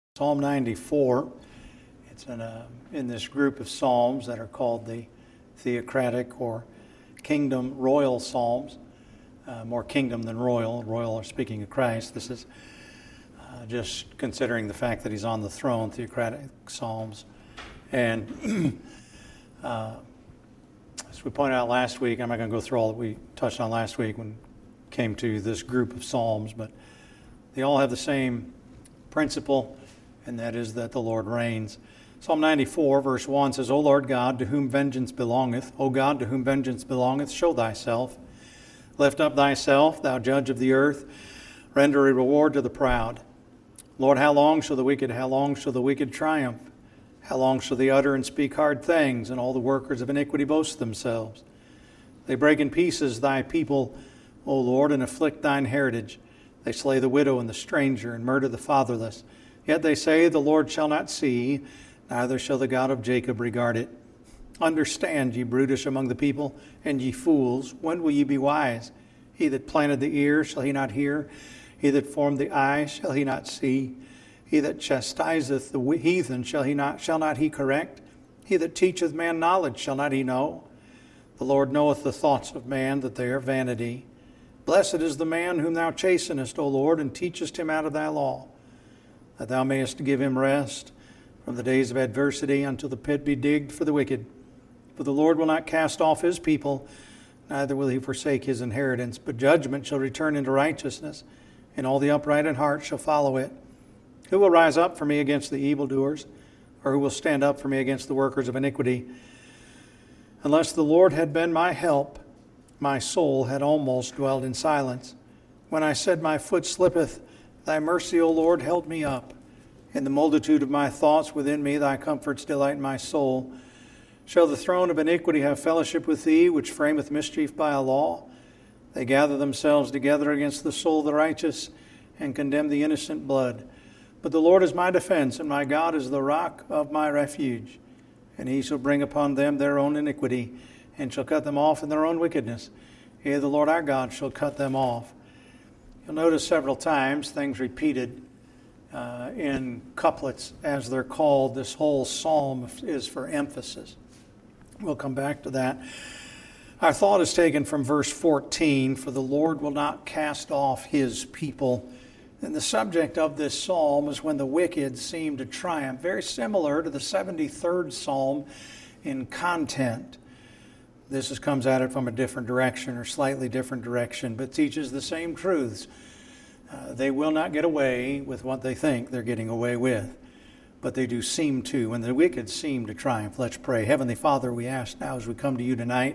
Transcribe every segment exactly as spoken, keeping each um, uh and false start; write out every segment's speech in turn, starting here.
Psalm ninety-four, it's in, a, in this group of psalms that are called the theocratic or kingdom royal psalms, uh, more kingdom than royal. Royal are speaking of Christ. This is uh, just considering the fact that he's on the throne, theocratic psalms. And uh, as we pointed out last week, I'm not going to go through all that we touched on last week when it came to this group of psalms, but they all have the same principle, and that is that the Lord reigns. Psalm ninety-four, verse one says, O Lord God, to whom vengeance belongeth, O God, to whom vengeance belongeth, show thyself. Lift up thyself, thou judge of the earth. Render a reward to the proud. Lord, how long shall the wicked, how long shall the wicked triumph? How long shall they utter and speak hard things, and all the workers of iniquity boast themselves? They break in pieces thy people, O Lord, and afflict thine heritage. They slay the widow and the stranger, and murder the fatherless. Yet they say, the Lord shall not see, neither shall the God of Jacob regard it. Understand, ye brutish among the people, and ye fools, when will ye be wise? He that planted the ear, shall he not hear? He that formed the eye, shall he not see? He that chastiseth the heathen, shall he not shall not he correct? He that teacheth man knowledge, shall not he know? The Lord knoweth the thoughts of man, that they are vanity. Blessed is the man whom thou chastenest, O Lord, and teachest him out of thy law, that thou mayest give him rest from the days of adversity, until the pit be digged for the wicked. For the Lord will not cast off his people, neither will he forsake his inheritance. But judgment shall return into righteousness, and all the upright in heart shall follow it. Who will rise up for me against the evildoers, or who will stand up for me against the workers of iniquity? Unless the Lord had been my help, my soul had almost dwelled in silence. When I said, my foot slippeth, thy mercy, O Lord, held me up. In the multitude of my thoughts within me, thy comforts delight in my soul. Shall the throne of iniquity have fellowship with thee, which frameth mischief by a law? They gather themselves together against the soul of the righteous, and condemn the innocent blood. But the Lord is my defense, and my God is the rock of my refuge. And he shall bring upon them their own iniquity, and shall cut them off in their own wickedness. Yea, the Lord our God shall cut them off. You'll notice several times things repeated uh, in couplets, as they're called. This whole psalm is for emphasis. We'll come back to that. Our thought is taken from verse fourteen, for the Lord will not cast off his people. And the subject of this psalm is when the wicked seem to triumph, very similar to the seventy-third psalm in content. This is, comes at it from a different direction, or slightly different direction, but teaches the same truths. Uh, they will not get away with what they think they're getting away with, but they do seem to, and the wicked seem to triumph. Let's pray. Heavenly Father, we ask now as we come to you tonight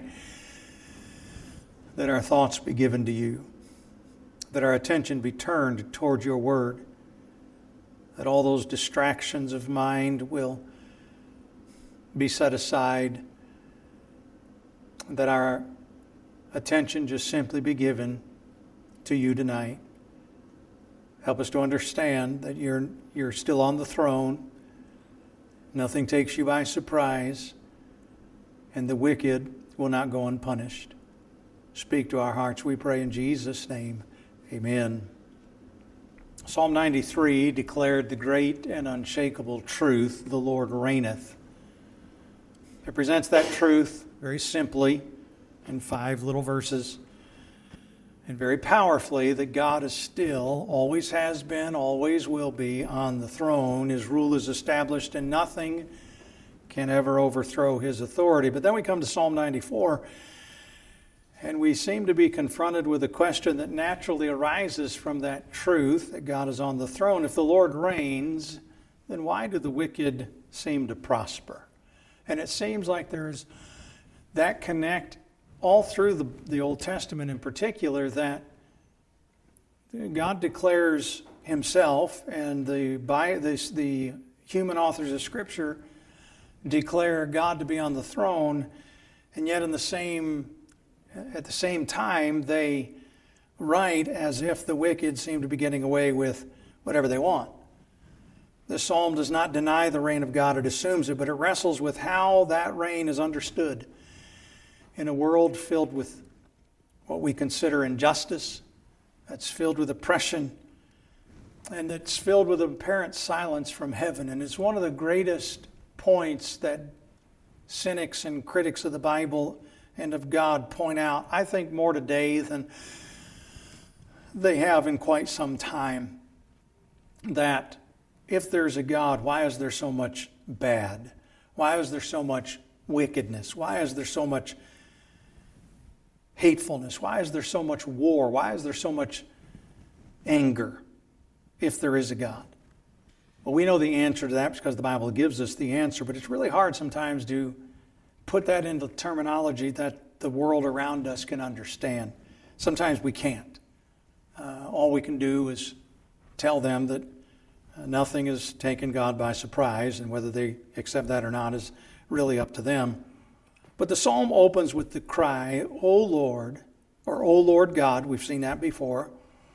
that our thoughts be given to you, that our attention be turned toward your word, that all those distractions of mind will be set aside, that our attention just simply be given to you tonight. Help us to understand that you're you're still on the throne. Nothing takes you by surprise, and the wicked will not go unpunished. Speak to our hearts, we pray in Jesus' name. Amen. Psalm ninety-three declared the great and unshakable truth, the Lord reigneth. It presents that truth very simply in five little verses, and very powerfully that God is still, always has been, always will be on the throne. His rule is established, and nothing can ever overthrow his authority. But then we come to Psalm ninety-four, and we seem to be confronted with a question that naturally arises from that truth that God is on the throne. If the Lord reigns, then why do the wicked seem to prosper? And it seems like there's that connect all through the, the Old Testament in particular, that God declares himself, and the, by this, the human authors of Scripture declare God to be on the throne, and yet in the same at the same time they write as if the wicked seem to be getting away with whatever they want. The psalm does not deny the reign of God, it assumes it, but it wrestles with how that reign is understood. In a world filled with what we consider injustice, that's filled with oppression, and it's filled with apparent silence from heaven. And it's one of the greatest points that cynics and critics of the Bible and of God point out, I think more today than they have in quite some time, that if there's a God, why is there so much bad? Why is there so much wickedness? Why is there so much hatefulness? Why is there so much war? Why is there so much anger if there is a God? Well, we know the answer to that because the Bible gives us the answer, but it's really hard sometimes to put that into terminology that the world around us can understand. Sometimes we can't. Uh, all we can do is tell them that uh, nothing has taken God by surprise, and whether they accept that or not is really up to them. But the psalm opens with the cry, O Lord, or O Lord God, we've seen that before,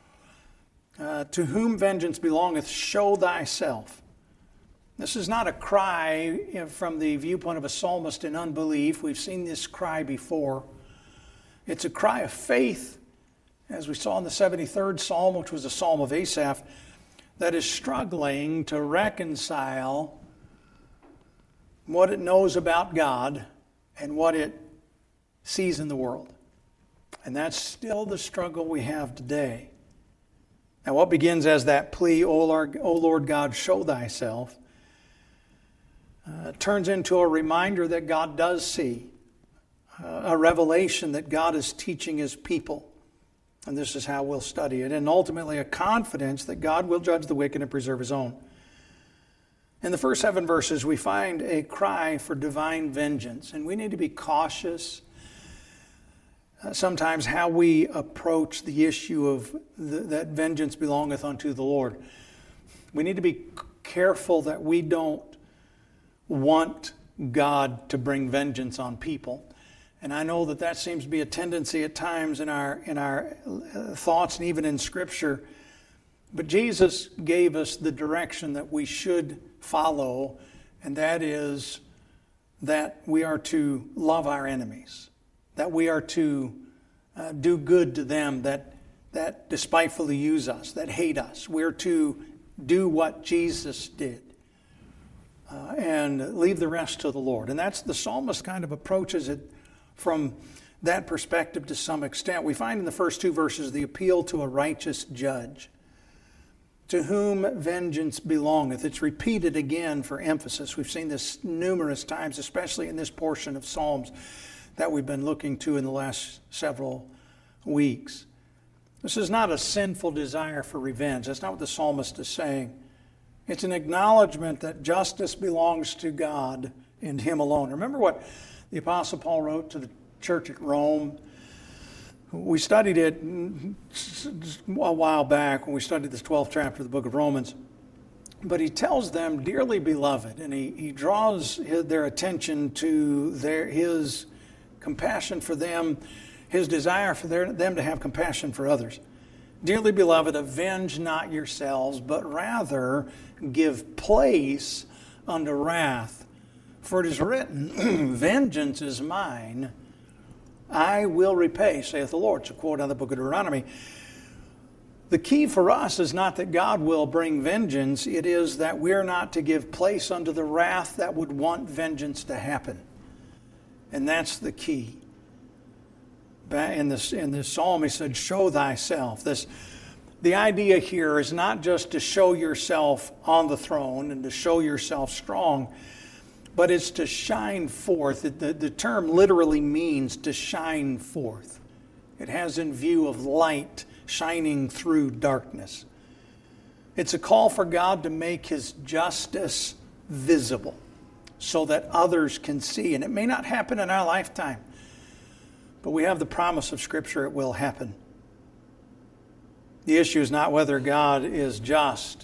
uh, to whom vengeance belongeth, show thyself. This is not a cry you know, from the viewpoint of a psalmist in unbelief. We've seen this cry before. It's a cry of faith, as we saw in the seventy-third Psalm, which was a psalm of Asaph, that is struggling to reconcile what it knows about God and what it sees in the world. And that's still the struggle we have today. Now, what begins as that plea, O Lord, O Lord God, show thyself, uh, turns into a reminder that God does see, uh, a revelation that God is teaching his people. And this is how we'll study it. And ultimately a confidence that God will judge the wicked and preserve his own. In the first seven verses, we find a cry for divine vengeance. And we need to be cautious uh, sometimes how we approach the issue of the, that vengeance belongeth unto the Lord. We need to be careful that we don't want God to bring vengeance on people. And I know that that seems to be a tendency at times in our in our thoughts and even in Scripture. But Jesus gave us the direction that we should follow, and that is that we are to love our enemies, that we are to uh, do good to them that that despitefully use us, that hate us. We're to do what Jesus did uh, and leave the rest to the Lord. And that's the psalmist kind of approaches it from that perspective to some extent. We find in the first two verses the appeal to a righteous judge, to whom vengeance belongeth. It's repeated again for emphasis. We've seen this numerous times, especially in this portion of Psalms that we've been looking to in the last several weeks. This is not a sinful desire for revenge. That's not what the psalmist is saying. It's an acknowledgement that justice belongs to God and him alone. Remember what the Apostle Paul wrote to the church at Rome. We studied it a while back when we studied this twelfth chapter of the book of Romans. But he tells them, dearly beloved, and he, he draws their attention to their his compassion for them, his desire for their, them to have compassion for others. Dearly beloved, avenge not yourselves, but rather give place unto wrath. For it is written, vengeance is mine, I will repay, saith the Lord. It's a quote out of the book of Deuteronomy. The key for us is not that God will bring vengeance. It is that we're not to give place unto the wrath that would want vengeance to happen. And that's the key. In this, in this psalm, he said, show thyself. This, the idea here is not just to show yourself on the throne and to show yourself strong, but it's to shine forth. The, the term literally means to shine forth. It has in view of light shining through darkness. It's a call for God to make his justice visible so that others can see. And it may not happen in our lifetime, but we have the promise of Scripture it will happen. The issue is not whether God is just,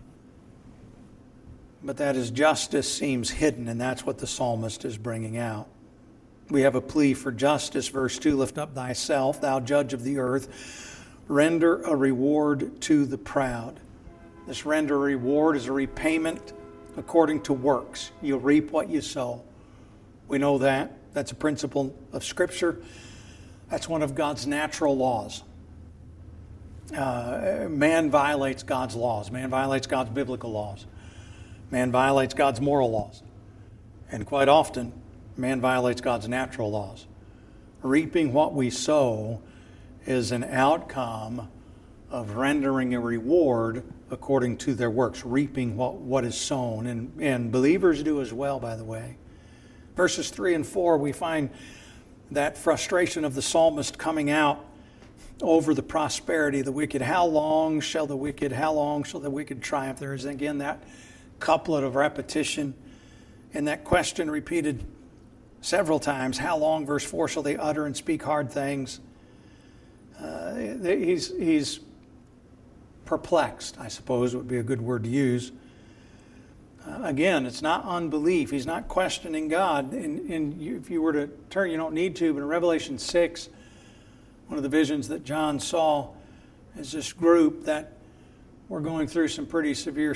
but that his justice seems hidden, and that's what the psalmist is bringing out. We have a plea for justice. Verse two, lift up thyself, thou judge of the earth. Render a reward to the proud. This render a reward is a repayment according to works. You reap what you sow. We know that. That's a principle of Scripture. That's one of God's natural laws. uh, man violates God's laws. Man violates God's biblical laws. Man violates God's moral laws. And quite often, man violates God's natural laws. Reaping what we sow is an outcome of rendering a reward according to their works, reaping what, what is sown. And, and believers do as well, by the way. Verses three and four, we find that frustration of the psalmist coming out over the prosperity of the wicked. How long shall the wicked, how long shall the wicked triumph? There is again that couplet of repetition and that question repeated several times. How long, verse four, shall they utter and speak hard things? Uh, he's, he's perplexed, I suppose would be a good word to use. Uh, again, it's not unbelief. He's not questioning God. And, and you, if you were to turn, you don't need to, but in Revelation six, one of the visions that John saw is this group that were going through some pretty severe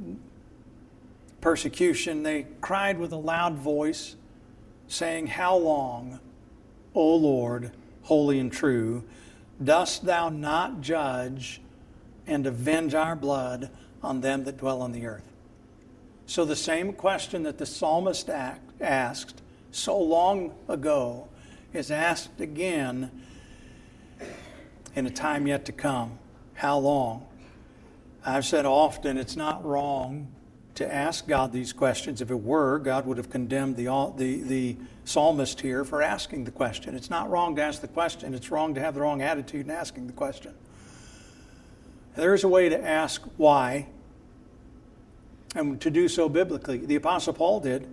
persecution. They cried with a loud voice, saying, "How long, O Lord, holy and true, dost thou not judge and avenge our blood on them that dwell on the earth?" So the same question that the psalmist asked so long ago is asked again in a time yet to come. How long? I've said often it's not wrong to ask God these questions. If it were, God would have condemned the, the, the psalmist here for asking the question. It's not wrong to ask the question. It's wrong to have the wrong attitude in asking the question. There is a way to ask why, and to do so biblically. The Apostle Paul did,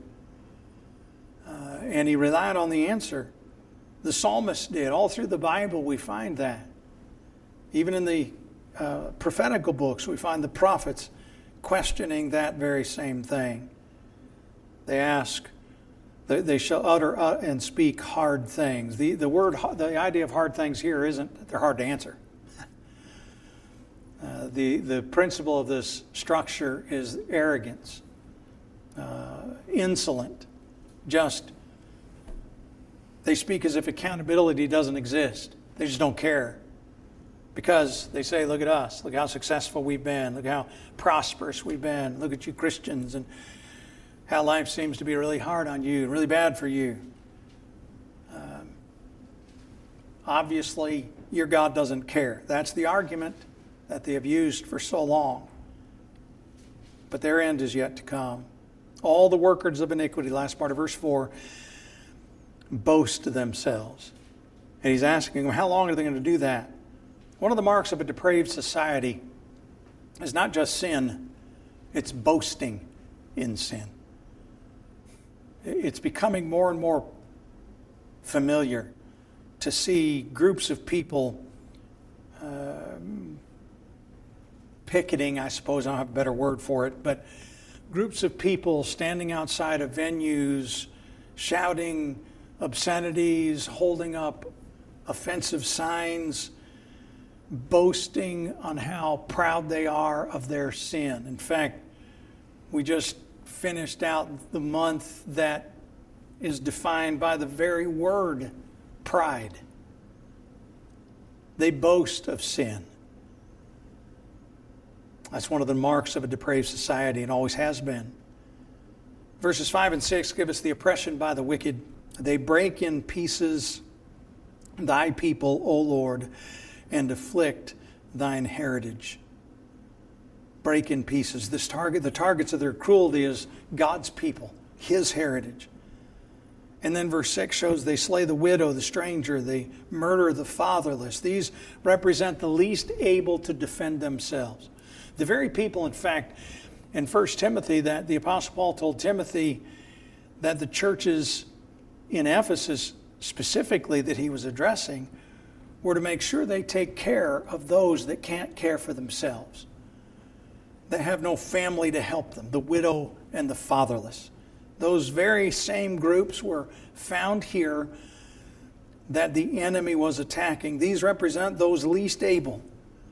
uh, and he relied on the answer. The psalmist did. All through the Bible we find that. Even in the uh, prophetical books we find the prophets questioning that very same thing. They ask, they, they shall utter uh, and speak hard things. The, the word, the idea of hard things here isn't that they're hard to answer. Uh, the, the principle of this structure is arrogance, uh, insolent, just. They speak as if accountability doesn't exist. They just don't care. Because they say, look at us, look how successful we've been, look how prosperous we've been, look at you Christians, and how life seems to be really hard on you, really bad for you. Um, obviously, your God doesn't care. That's the argument that they have used for so long. But their end is yet to come. All the workers of iniquity, last part of verse four, boast themselves. And he's asking them, how long are they going to do that? One of the marks of a depraved society is not just sin, it's boasting in sin. It's becoming more and more familiar to see groups of people uh, picketing, I suppose, I don't have a better word for it, but groups of people standing outside of venues, shouting obscenities, holding up offensive signs, boasting on how proud they are of their sin. In fact, we just finished out the month that is defined by the very word pride. They boast of sin. That's one of the marks of a depraved society and always has been. Verses five and six give us the oppression by the wicked. They break in pieces thy people, O Lord, and afflict thine heritage. Break in pieces. This target, the targets of their cruelty is God's people, his heritage. And then verse six shows they slay the widow, the stranger, they murder the fatherless. These represent the least able to defend themselves. The very people, in fact, in First Timothy, that the Apostle Paul told Timothy that the churches in Ephesus specifically that he was addressing were to make sure they take care of those that can't care for themselves, that have no family to help them, the widow and the fatherless. Those very same groups were found here that the enemy was attacking. These represent those least able.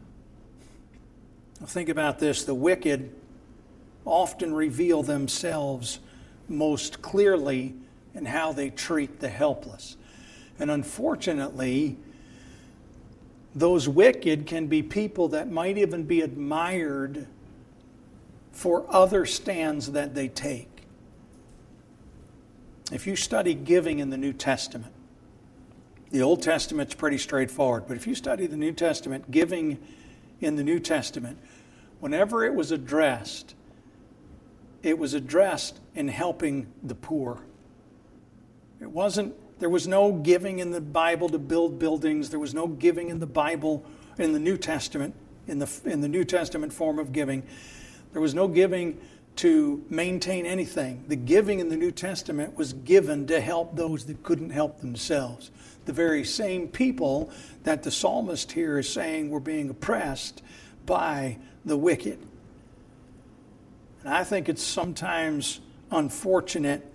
Now think about this. The wicked often reveal themselves most clearly in how they treat the helpless. And unfortunately, those wicked can be people that might even be admired for other stands that they take. If you study giving in the New Testament, the Old Testament's pretty straightforward, but if you study the New Testament, giving in the New Testament, whenever it was addressed, it was addressed in helping the poor. It wasn't, there was no giving in the Bible to build buildings. There was no giving in the Bible, in the New Testament, in the, in the New Testament form of giving. There was no giving to maintain anything. The giving in the New Testament was given to help those that couldn't help themselves. The very same people that the psalmist here is saying were being oppressed by the wicked. And I think it's sometimes unfortunate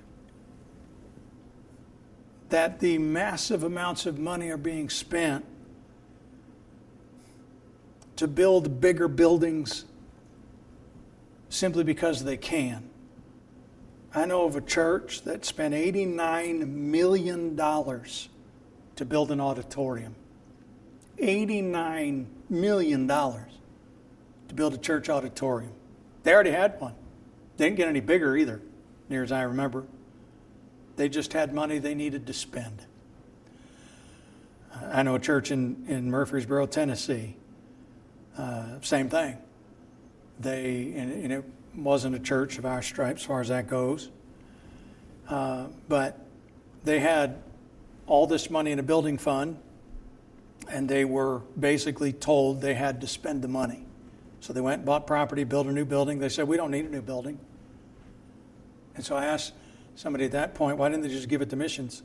that the massive amounts of money are being spent to build bigger buildings simply because they can. I know of a church that spent eighty-nine million dollars to build an auditorium. eighty-nine million dollars to build a church auditorium. They already had one. They didn't get any bigger either, near as I remember. They just had money they needed to spend. I know a church in, in Murfreesboro, Tennessee. Uh, same thing. They and, and it wasn't a church of our stripe as far as that goes. Uh, but they had all this money in a building fund, and they were basically told they had to spend the money. So they went and bought property, built a new building. They said, we don't need a new building. And so I asked somebody at that point, why didn't they just give it to missions?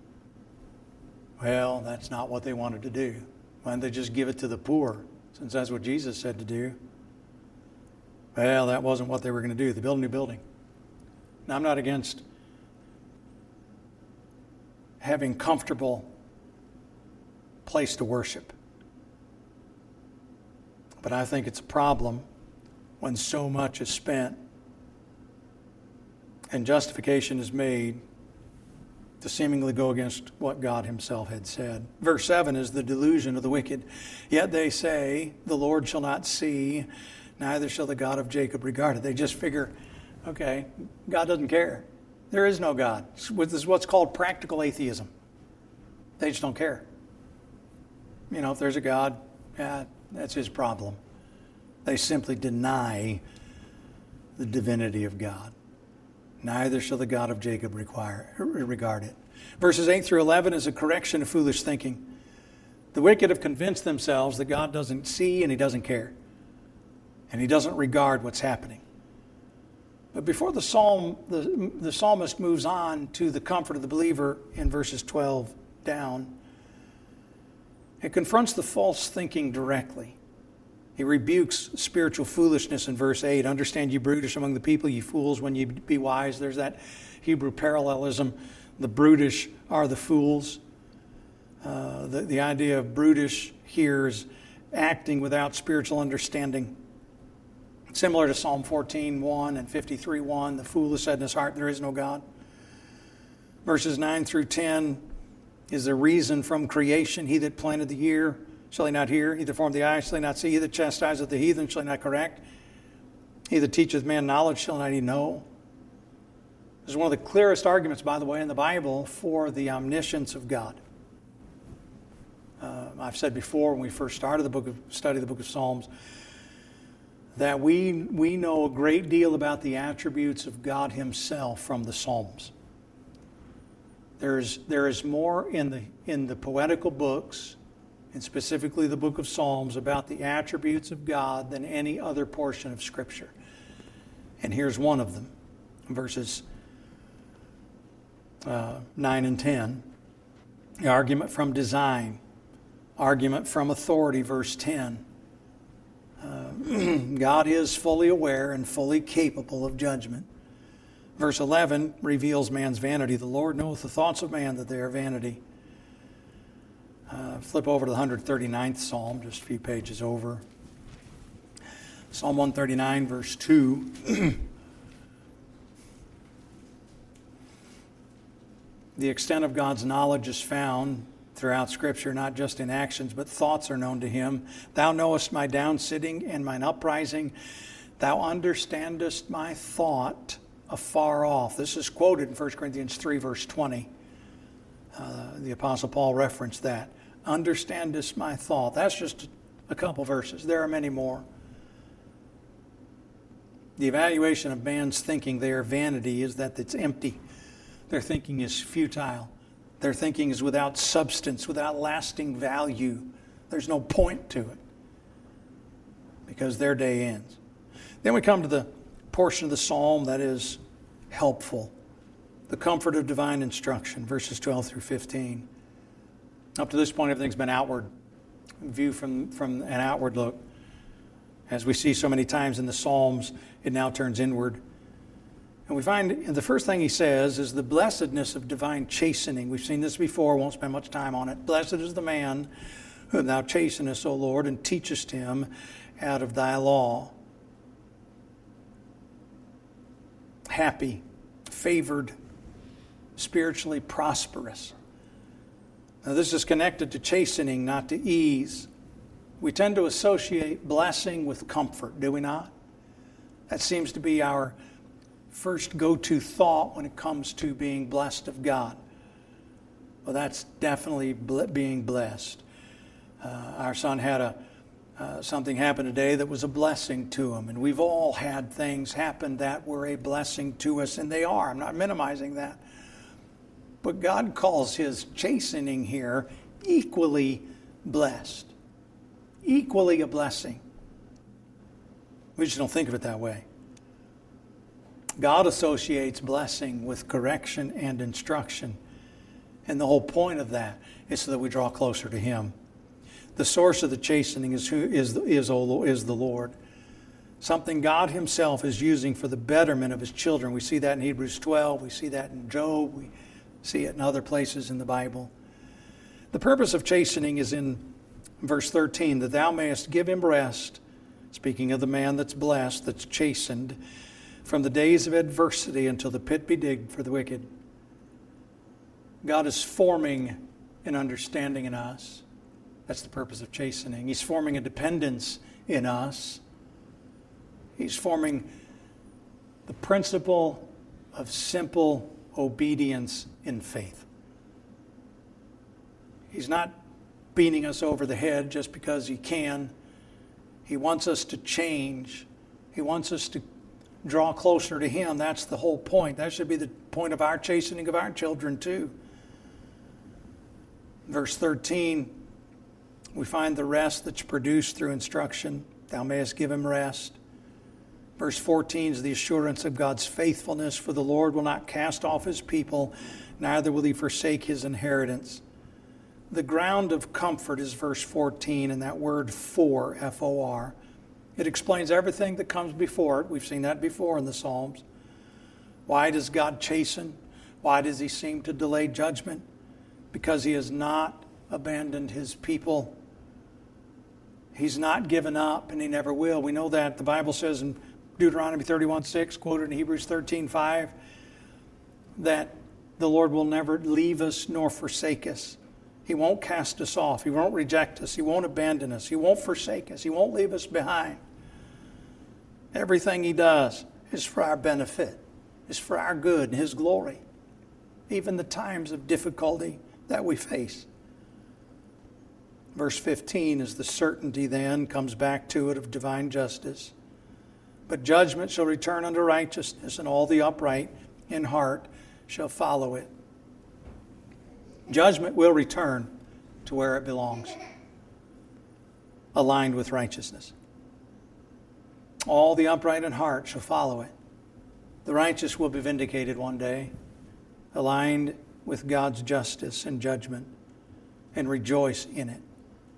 Well, that's not what they wanted to do. Why didn't they just give it to the poor, since that's what Jesus said to do? Well, that wasn't what they were going to do. They built a new building. Now, I'm not against having comfortable place to worship. But I think it's a problem when so much is spent and justification is made to seemingly go against what God himself had said. Verse seven is the delusion of the wicked. Yet they say, the Lord shall not see, neither shall the God of Jacob regard it. They just figure, okay, God doesn't care. There is no God. This is what's called practical atheism. They just don't care. You know, if there's a God, yeah, that's his problem. They simply deny the divinity of God. Neither shall the God of Jacob require, regard it. Verses eight through eleven is a correction of foolish thinking. The wicked have convinced themselves that God doesn't see and he doesn't care. And he doesn't regard what's happening. But before the psalm, the, the psalmist moves on to the comfort of the believer in verses twelve down, it confronts the false thinking directly. He rebukes spiritual foolishness in verse eight. Understand, you brutish among the people, you fools, when you be wise. There's that Hebrew parallelism. The brutish are the fools. Uh, the, the idea of brutish here is acting without spiritual understanding. Similar to Psalm fourteen one and fifty-three one, the fool has said in his heart, there is no God. Verses nine through ten is the reason from creation. He that planted the ear, shall he not hear? He that formed the eye, shall he not see? He that chastiseth the heathen, shall he not correct? He that teacheth man knowledge, shall not he know? This is one of the clearest arguments, by the way, in the Bible for the omniscience of God. Uh, I've said before, when we first started the book of study the book of Psalms, that we we know a great deal about the attributes of God himself from the Psalms. There's there is more in the in the poetical books, and specifically the book of Psalms, about the attributes of God than any other portion of Scripture. And here's one of them, verses uh, nine and ten. The argument from design, argument from authority, verse ten. Uh, God is fully aware and fully capable of judgment. Verse eleven reveals man's vanity. The Lord knoweth the thoughts of man, that they are vanity. Uh, flip over to the one hundred thirty-ninth Psalm, just a few pages over. Psalm one thirty-nine, verse two. The extent of God's knowledge is found throughout Scripture, not just in actions, but thoughts are known to him. Thou knowest my down sitting and mine uprising. Thou understandest my thought afar off. This is quoted in First Corinthians three, verse twenty. Uh, the Apostle Paul referenced that. Understandest my thought. That's just a couple verses. There are many more. The evaluation of man's thinking, their vanity, is that it's empty. Their thinking is futile. Their thinking is without substance, without lasting value. There's no point to it because their day ends. Then we come to the portion of the psalm that is helpful. The comfort of divine instruction, verses twelve through fifteen. Up to this point, everything's been outward, view from, from an outward look. As we see so many times in the Psalms, it now turns inward. And we find the first thing he says is the blessedness of divine chastening. We've seen this before, won't spend much time on it. Blessed is the man whom thou chastenest, O Lord, and teachest him out of thy law. Happy, favored, spiritually prosperous. Now, this is connected to chastening, not to ease. We tend to associate blessing with comfort, do we not? That seems to be our first go-to thought when it comes to being blessed of God. Well, that's definitely being blessed. Uh, our son had a uh, something happen today that was a blessing to him, and we've all had things happen that were a blessing to us, and they are. I'm not minimizing that. But God calls his chastening here equally blessed. Equally a blessing. We just don't think of it that way. God associates blessing with correction and instruction. And the whole point of that is so that we draw closer to him. The source of the chastening is, who, is, is, is the Lord. Something God himself is using for the betterment of his children. We see that in Hebrews twelve. We see that in Job. We see it in other places in the Bible. The purpose of chastening is in verse thirteen, that thou mayest give him rest, speaking of the man that's blessed, that's chastened, from the days of adversity until the pit be digged for the wicked. God is forming an understanding in us. That's the purpose of chastening. He's forming a dependence in us. He's forming the principle of simple obedience in faith. He's not beating us over the head just because he can. He wants us to change. He wants us to draw closer to him. That's the whole point. That should be the point of our chastening of our children too. Verse thirteen, we find the rest that's produced through instruction. Thou mayest give him rest. Verse fourteen is the assurance of God's faithfulness, for the Lord will not cast off his people, neither will he forsake his inheritance. The ground of comfort is verse fourteen, and that word for, F O R. It explains everything that comes before it. We've seen that before in the Psalms. Why does God chasten? Why does he seem to delay judgment? Because he has not abandoned his people. He's not given up, and he never will. We know that. The Bible says in Deuteronomy thirty-one six, quoted in Hebrews thirteen five, that the Lord will never leave us nor forsake us. He won't cast us off. He won't reject us. He won't abandon us. He won't forsake us. He won't leave us behind. Everything he does is for our benefit, is for our good and his glory, even the times of difficulty that we face. Verse fifteen is the certainty then, comes back to it, of divine justice. But judgment shall return unto righteousness, and all the upright in heart shall follow it. Judgment will return to where it belongs, aligned with righteousness. All the upright in heart shall follow it. The righteous will be vindicated one day, aligned with God's justice and judgment, and rejoice in it.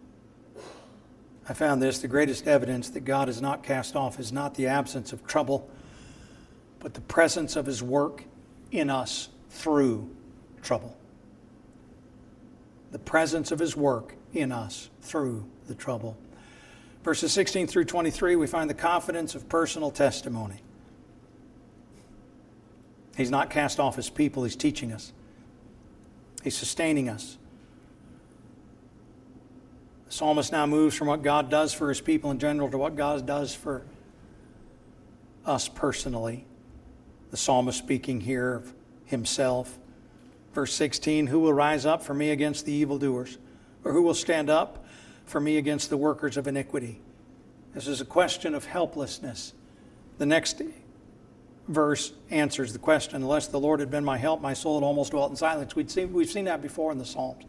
I found this: the greatest evidence that God is not cast off is not the absence of trouble, but the presence of his work in us through trouble. The presence of his work in us through the trouble. Verses sixteen through twenty-three, we find the confidence of personal testimony. He's not cast off his people. He's teaching us. He's sustaining us. The psalmist now moves from what God does for his people in general to what God does for us personally. The psalmist speaking here of himself. Verse sixteen, who will rise up for me against the evildoers? Or who will stand up for me against the workers of iniquity? This is a question of helplessness. The next verse answers the question. Unless the Lord had been my help, my soul had almost dwelt in silence. We'd seen, we've seen that before in the Psalms.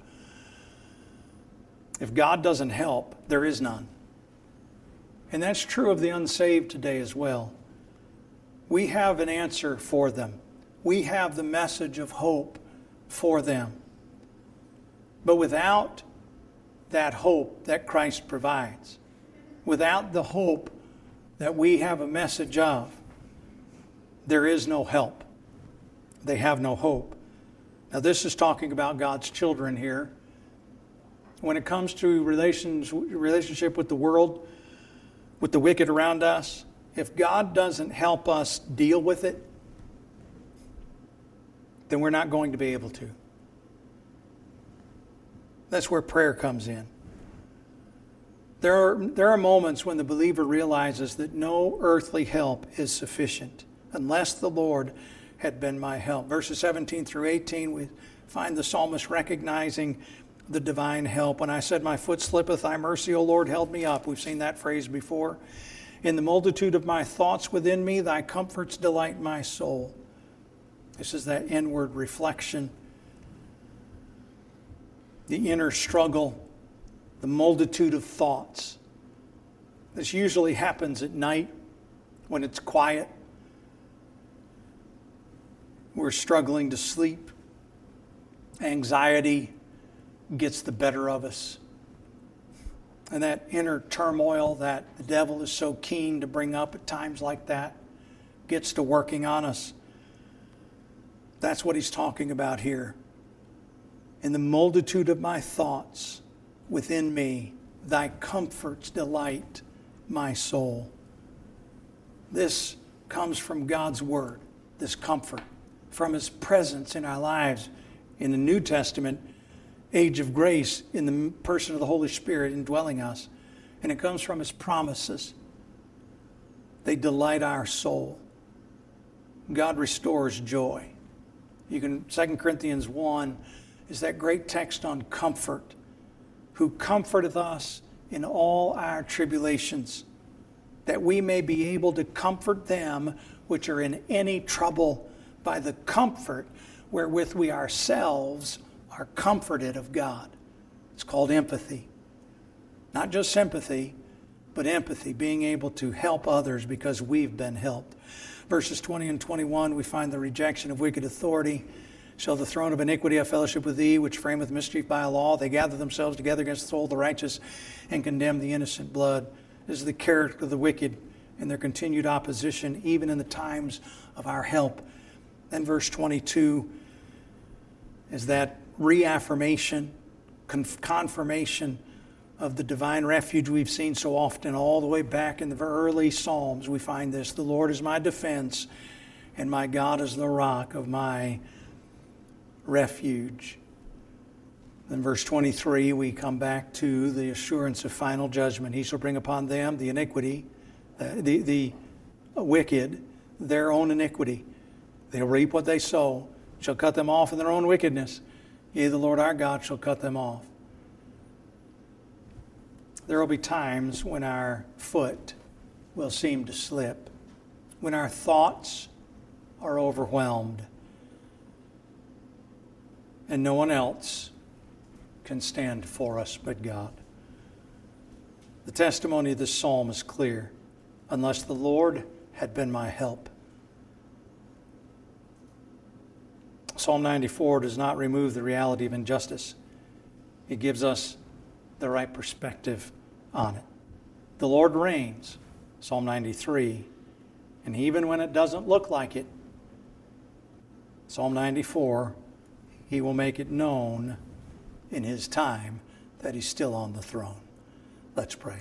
If God doesn't help, there is none. And that's true of the unsaved today as well. We have an answer for them. We have the message of hope for them. But without that hope that Christ provides, without the hope that we have a message of, there is no help. They have no hope. Now this is talking about God's children here. When it comes to relations, relationship with the world, with the wicked around us, if God doesn't help us deal with it, then we're not going to be able to. That's where prayer comes in. There are, there are moments when the believer realizes that no earthly help is sufficient unless the Lord had been my help. Verses seventeen through eighteen, we find the psalmist recognizing the divine help. When I said, my foot slippeth, thy mercy, O Lord, held me up. We've seen that phrase before. In the multitude of my thoughts within me, thy comforts delight my soul. This is that inward reflection, the inner struggle, the multitude of thoughts. This usually happens at night when it's quiet. We're struggling to sleep. Anxiety gets the better of us. And that inner turmoil that the devil is so keen to bring up at times like that gets to working on us. That's what he's talking about here. In the multitude of my thoughts within me, thy comforts delight my soul. This comes from God's word, this comfort, from his presence in our lives. In the New Testament, age of grace in the person of the Holy Spirit indwelling us. And it comes from his promises. They delight our soul. God restores joy. You can, Second Corinthians one is that great text on comfort. Who comforteth us in all our tribulations, that we may be able to comfort them which are in any trouble by the comfort wherewith we ourselves are comforted of God. It's called empathy. Not just sympathy, but empathy, being able to help others because we've been helped. Verses twenty and twenty-one, we find the rejection of wicked authority. Shall the throne of iniquity have fellowship with thee, which frameth mischief by a law? They gather themselves together against the soul of the righteous and condemn the innocent blood. This is the character of the wicked and their continued opposition, even in the times of our help. Then verse twenty-two is that reaffirmation, conf- confirmation of the divine refuge we've seen so often all the way back in the early Psalms. We find this: the Lord is my defense, and my God is the rock of my refuge. Then verse twenty-three, we come back to the assurance of final judgment. He shall bring upon them the iniquity, uh, the, the wicked, their own iniquity. They'll reap what they sow, shall cut them off in their own wickedness. Yea, the Lord our God shall cut them off. There will be times when our foot will seem to slip, when our thoughts are overwhelmed, and no one else can stand for us but God. The testimony of this psalm is clear. Unless the Lord had been my help. Psalm ninety-four does not remove the reality of injustice. It gives us the right perspective on it. The Lord reigns, Psalm ninety-three, and even when it doesn't look like it, Psalm ninety-four, he will make it known in his time that he's still on the throne. Let's pray.